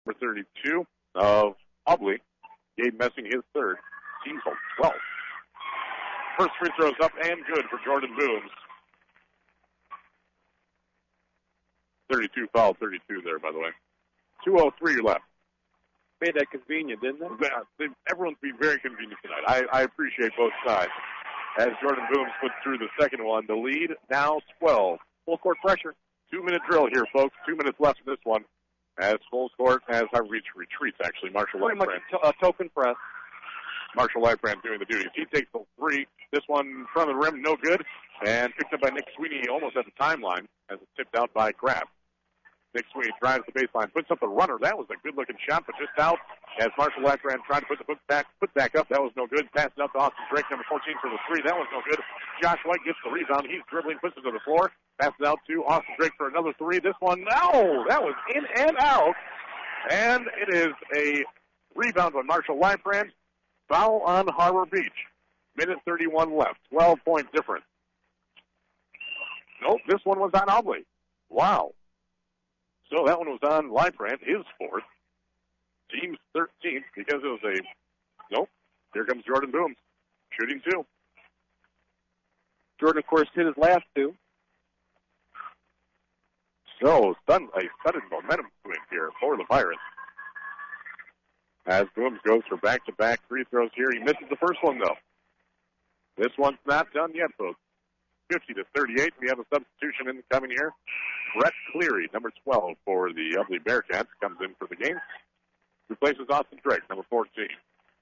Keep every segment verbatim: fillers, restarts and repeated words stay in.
Number thirty-two of Hubley, Gabe Messing, his third. Team hold twelve. First free throw's up and good for Jordan Booms. thirty-two foul, thirty-two there, by the way. two oh three left. Made that convenient, didn't they? Yeah, everyone's been very convenient tonight. I, I appreciate both sides. As Jordan Booms puts through the second one, the lead now twelve. Full court pressure. Two-minute drill here, folks. Two minutes left in this one. As full court, as I reach retreats, actually. Marshall Pretty much Lightbrand. a, to- a token press. Marshall Lightbrand doing the duties. He takes the three. This one in front of the rim, no good. And picked up by Nick Sweeney almost at the timeline as it's tipped out by Kraft. Nick Sweeney drives the baseline, puts up the runner. That was a good-looking shot, but just out as Marshall Lightbrand tried to put the foot back, put back up. That was no good. Passed it out to Austin Drake, number fourteen, for the three. That was no good. Josh White gets the rebound. He's dribbling, puts it to the floor. Passes it out to Austin Drake for another three. This one, no! That was in and out. And it is a rebound by Marshall Lightbrand. Foul on Harbor Beach. Minute thirty-one left. twelve-point difference. Nope, this one was on Hubley. Wow. So that one was on Lightbrand, his fourth. Team's thirteenth because it was a... Nope. Here comes Jordan Booms. Shooting two. Jordan, of course, hit his last two. So, sudden, a sudden momentum swing here for the Pirates. As Booms goes for back-to-back free throws here. He misses the first one, though. This one's not done yet, folks. fifty to thirty-eight. We have a substitution incoming here. Brett Cleary, number twelve for the Hubley Bearcats, comes in for the game. Replaces Austin Drake, number fourteen.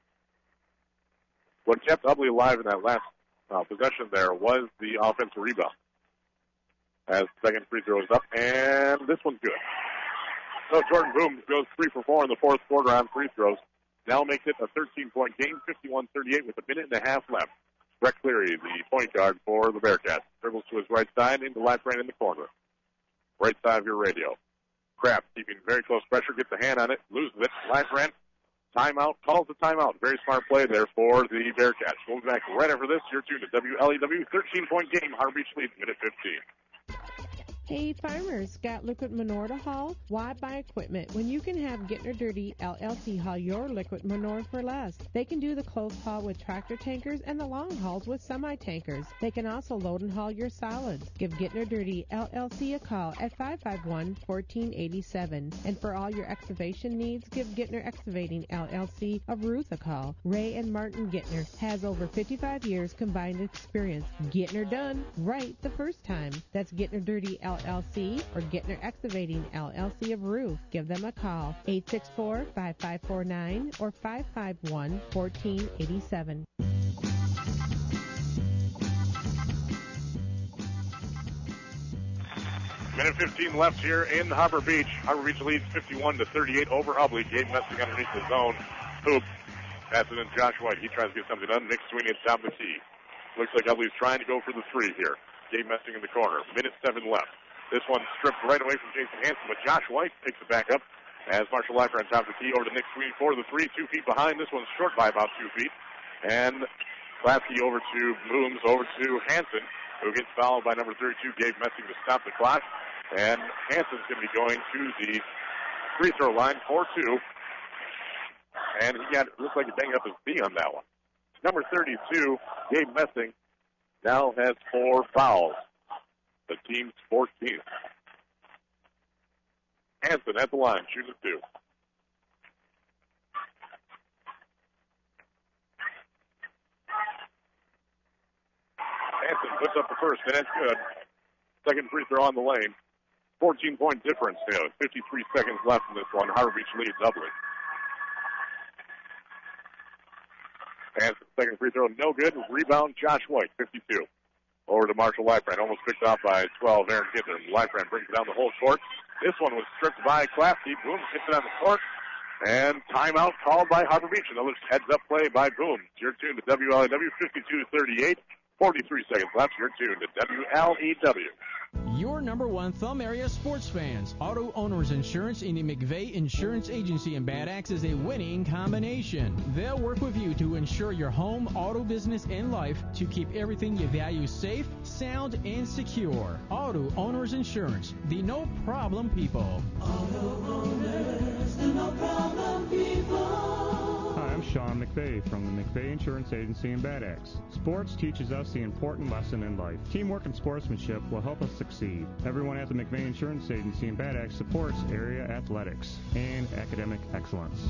What kept Hubley alive in that last uh, possession there was the offensive rebound. As the second free throw is up, and this one's good. So Jordan Booms goes three for four in the fourth quarter on free throws. Now makes it a thirteen-point game, fifty-one thirty-eight with a minute and a half left. Brett Cleary, the point guard for the Bearcats, dribbles to his right side into Lightbrand in the corner. Right side of your radio. Kraft keeping very close pressure, gets a hand on it, loses it. Lightbrand, timeout, calls the timeout. Very smart play there for the Bearcats. We'll be back right after this. You're tuned to W L E W, thirteen-point game. Harbor Beach leads, minute fifteen. Hey farmers, got liquid manure to haul? Why buy equipment when you can have Gittner Dirty L L C haul your liquid manure for less? They can do the close haul with tractor tankers and the long hauls with semi-tankers. They can also load and haul your solids. Give Gittner Dirty L L C a call at five five one, one four eight seven. And for all your excavation needs, give Gittner Excavating L L C of Ruth a call. Ray and Martin Gittner has over fifty-five years combined experience. Gittner done right the first time. That's Gittner Dirty L L C or Gittner Excavating L L C of Ruth. Give them a call, eight six four, five five four nine or five five one, one four eight seven. Minute fifteen left here in Harbor Beach. Harbor Beach leads fifty-one to thirty-eight over Hubley. Gabe Messing underneath the zone. Hoop. Pass it in Josh White. He tries to get something done. Nick Sweeney at the top of the key. Looks like Hubley's trying to go for the three here. Gabe Messing in the corner. Minute seven left. This one stripped right away from Jason Hanson, but Josh White picks it back up as Marshall Lightbrand on top of the key over to Nick Sweeney for the three. Two feet behind. This one's short by about two feet. And Klasky over to Booms, over to Hanson, who gets fouled by number thirty-two, Gabe Messing, to stop the clock. And Hanson's going to be going to the free throw line for two. And he got, looks like he banged up his knee on that one. Number thirty-two, Gabe Messing, now has four fouls. The team's fourteenth. Hanson at the line, shooting two. Hanson puts up the first, and that's good. Second free throw on the lane. fourteen-point difference, you know, fifty-three seconds left in this one. Harbor Beach leads Hubley. Hanson, second free throw, no good. Rebound, Josh White, fifty-two. Over to Marshall Lightbrand, almost picked off by twelve, Aaron Gittner. Lightbrand brings it down the whole court. This one was stripped by Klasky. Booms hits it on the court. And timeout called by Harbor Beach. Another heads-up play by Booms. You're tuned to W L E W, fifty-two to thirty-eight. forty-three seconds left. You're tuned to W L E W. Your number one Thumb area sports fans. Auto Owners Insurance in the McVeigh Insurance Agency in Bad Axe is a winning combination. They'll work with you to insure your home, auto business, and life to keep everything you value safe, sound, and secure. Auto Owners Insurance, the no-problem people. Auto Owners the no problem people. Hi, I'm Sean McVeigh from the McVeigh Insurance Agency in Bad Axe. Sports teaches us the important lesson in life. Teamwork and sportsmanship will help us succeed. Everyone at the McVeigh Insurance Agency in Bad Axe supports area athletics and academic excellence.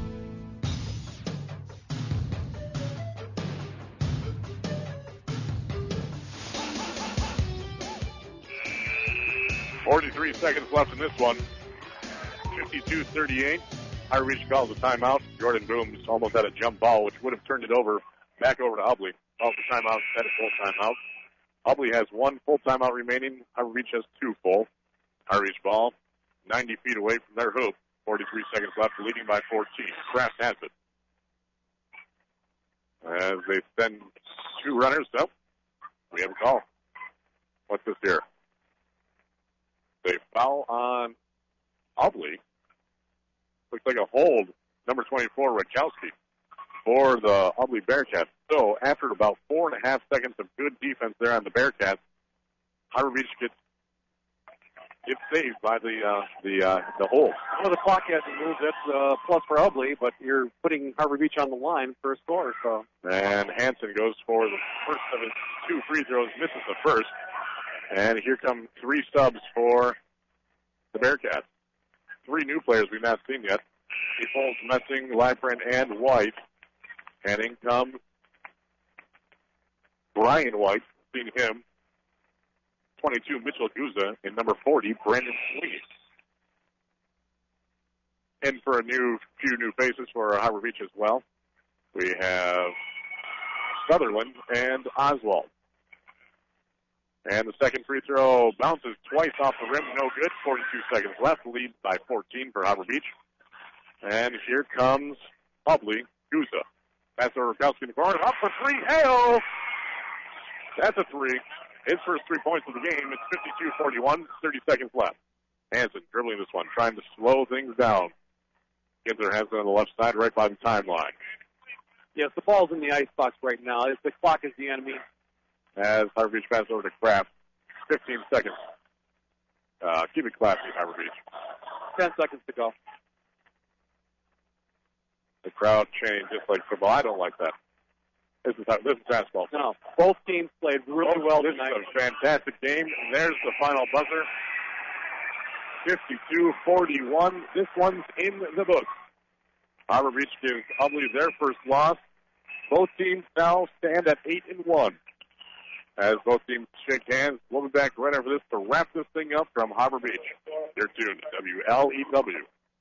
forty-three seconds left in this one. fifty-two thirty-eight. High Reach calls a timeout. Jordan Booms almost had a jump ball, which would have turned it over, back over to Hubley. Calls the timeout instead of full timeout. Hubley has one full timeout remaining. High Reach has two full. High Reach ball, ninety feet away from their hoop. forty-three seconds left, leading by fourteen. Kraft has it. As they send two runners, nope, we have a call. What's this here? They foul on Hubley. Looks like a hold, number twenty-four, Rachowski, for the Hubley Bearcats. So after about four and a half seconds of good defense there on the Bearcats, Harbor Beach gets gets saved by the uh, the uh, the hold. Well, the clock hasn't moved. That's uh, plus for Hubley, but you're putting Harbor Beach on the line for a score. So. And Hanson goes for the first of his two free throws, misses the first. And here come three subs for the Bearcats. Three new players we've not seen yet. Peoples, Messing, Lyprin, and White. And in comes Brian White, seen him. twenty-two, Mitchell Guza, and number forty, Brandon Sweeney. And for a new few new faces for Harbor Beach as well, we have Sutherland and Oswald. And the second free throw bounces twice off the rim, no good. forty-two seconds left, lead by fourteen for Harbor Beach. And here comes Hubley, Guza. Pass over Rukowski in the corner, up for three, hey-oh! That's a three. His first three points of the game. It's fifty-two forty-one, thirty seconds left. Hanson dribbling this one, trying to slow things down. Gets their hands on the left side, right by the timeline. Yes, the ball's in the icebox right now. The clock is the enemy. As Harbor Beach passes over to Kraft. fifteen seconds. Uh, keep it classy, Harbor Beach. Ten seconds to go. The crowd changed just like football. I don't like that. This is this is basketball. No, both teams played really oh, well this tonight. This is a fantastic game. There's the final buzzer. fifty-two forty-one. This one's in the books. Harbor Beach gives Hubley their first loss. Both teams now stand at eight and one. As both teams shake hands, we'll be back right after this to wrap this thing up from Harbor Beach. You're tuned to W L E W.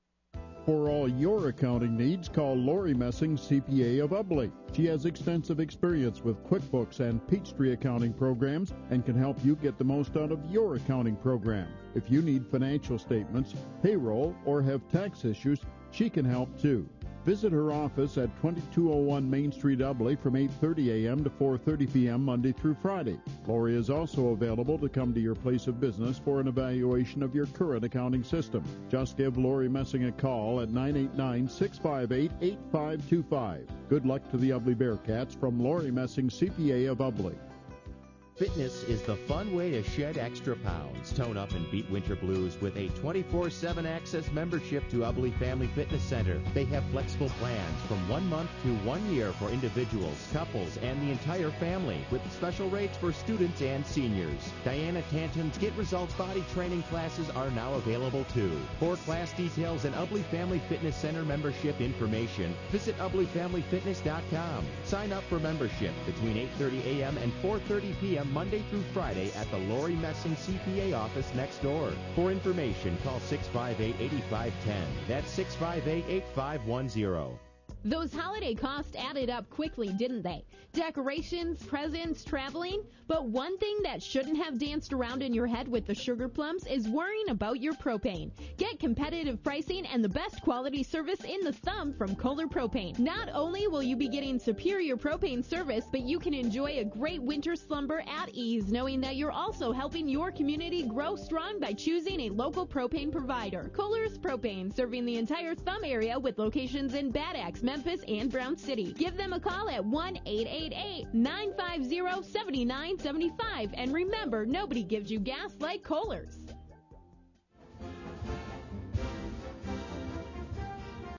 For all your accounting needs, call Lori Messing, C P A of Hubley. She has extensive experience with QuickBooks and Peachtree accounting programs and can help you get the most out of your accounting program. If you need financial statements, payroll, or have tax issues, she can help too. Visit her office at twenty-two oh one Main Street, Hubley from eight thirty a.m. to four thirty p.m. Monday through Friday. Lori is also available to come to your place of business for an evaluation of your current accounting system. Just give Lori Messing a call at nine eight nine, six five eight, eight five two five. Good luck to the Hubley Bearcats from Lori Messing, C P A of Hubley. Fitness is the fun way to shed extra pounds. Tone up and beat winter blues with a twenty-four seven access membership to Hubley Family Fitness Center. They have flexible plans from one month to one year for individuals, couples, and the entire family, with special rates for students and seniors. Diana Tanton's Get Results body training classes are now available too. For class details and Hubley Family Fitness Center membership information, visit Hubley Family Fitness dot com. Sign up for membership between eight thirty a.m. and four thirty p.m. Monday through Friday at the Lori Messing C P A office next door. For information, call six five eight, eight five one zero. That's six five eight, eight five one zero. Those holiday costs added up quickly, didn't they? Decorations, presents, traveling. But one thing that shouldn't have danced around in your head with the Sugar Plums is worrying about your propane. Get competitive pricing and the best quality service in the thumb from Kohler Propane. Not only will you be getting superior propane service, but you can enjoy a great winter slumber at ease, knowing that you're also helping your community grow strong by choosing a local propane provider. Kohler's Propane, serving the entire thumb area with locations in Bad Axe, Memphis, and Brown City. Give them a call at one eight eight eight, nine five zero, seven nine seven five. And remember, nobody gives you gas like Kohler's.